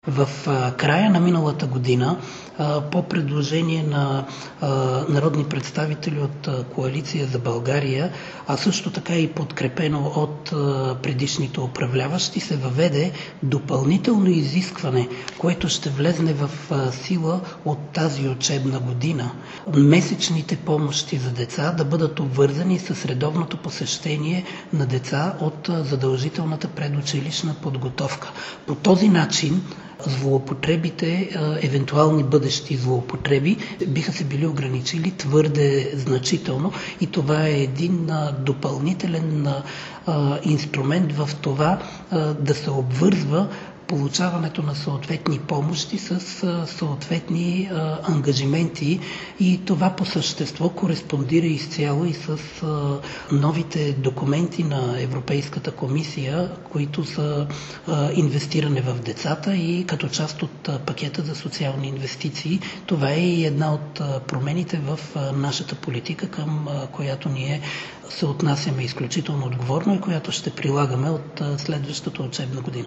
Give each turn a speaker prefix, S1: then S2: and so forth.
S1: В края на миналата година по предложение на народни представители от Коалиция за България, а също така и подкрепено от предишните управляващи, се въведе допълнително изискване, което ще влезне в сила от тази учебна година. Месечните помощи за деца да бъдат обвързани с редовното посещение на деца от задължителната предучилищна подготовка. По този начин злоупотребите, евентуални бъдещи злоупотреби, биха се били ограничили твърде значително и това е един допълнителен инструмент в това да се обвързва получаването на съответни помощи с съответни ангажименти и това по същество кореспондира изцяло и с новите документи на Европейската комисия, които са инвестиране в децата и като част от пакета за социални инвестиции. Това е и една от промените в нашата политика, към която ние се отнасяме изключително отговорно и която ще прилагаме от следващата учебна година.